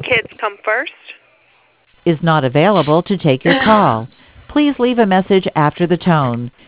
kids come first. Is not available to take your call. Please leave a message after the tone.